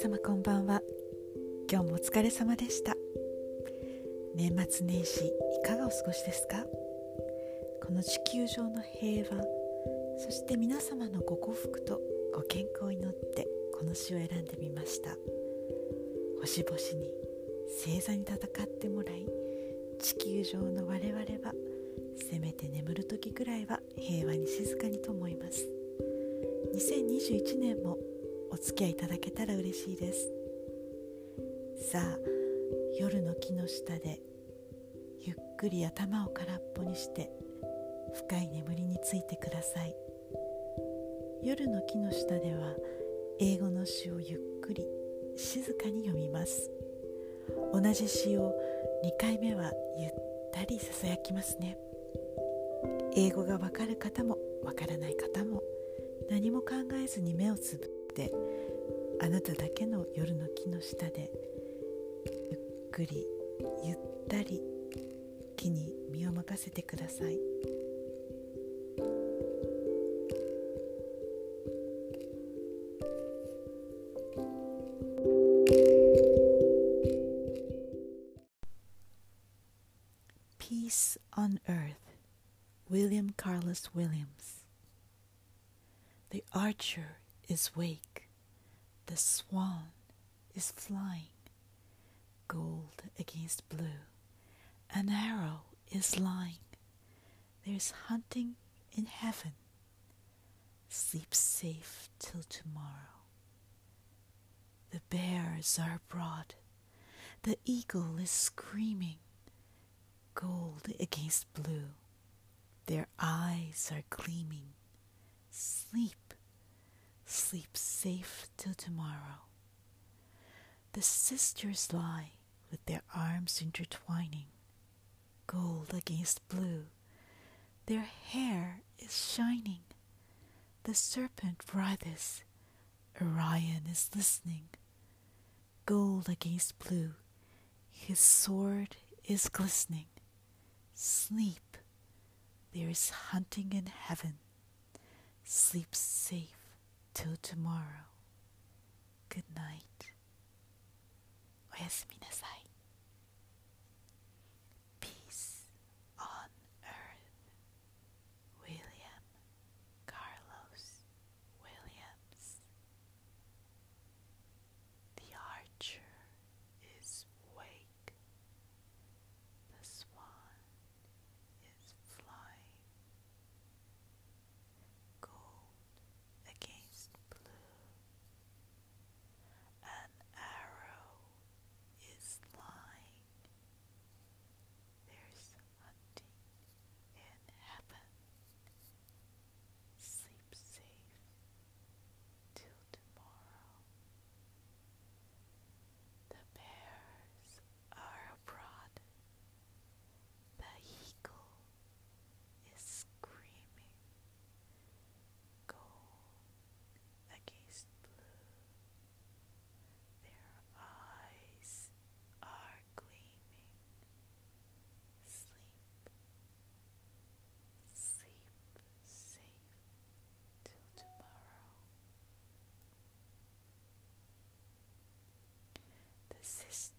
様こんばんは。今日もお疲れ様でした。年末年始いかがお過ごしですか？この地球上の平和、そして皆様のご幸福とご健康を祈ってこの詩を選んでみました。星々に星座に戦ってもらい、地球上の我々はせめて眠る時くらいは平和に静かにと思います。2021年もお付き合いいただけたら嬉しいです。さあ、夜の木の下でゆっくり頭を空っぽにして深い眠りについてください。夜の木の下では英語の詩をゆっくり静かに読みます。同じ詩を2回目はゆったりささやきますね。英語がわかる方もわからない方も何も考えずに目をつぶってあなただけの夜の木の下でゆっくりゆったり木に身を任せてください。Peace on Earth, William Carlos Williams. The archer is wake, the swan is flying, gold against blue, an arrow is lying, there's hunting in heaven, sleep safe till tomorrow. The bears are abroad, the eagle is screaming, gold against blue, their eyes are gleaming, sleep, sleep safe till tomorrow. The sisters lie with their arms intertwining, gold against blue, their hair is shining. The serpent writhes, Orion is listening, gold against blue, his sword is glistening. Sleep, there is hunting in heaven, sleep safe till tomorrow. Good night. おやすみなさい。Peace on earth, William Carlos Williams. The archer is wake, the swan is flying, gold against blue, an arrow is lying, there's hunting in heaven, sleep safe till tomorrow. The bears are abroad, the eagle is screaming, gold against blue, their eyes are gleaming, sleep, sleep safe till tomorrow. The sisters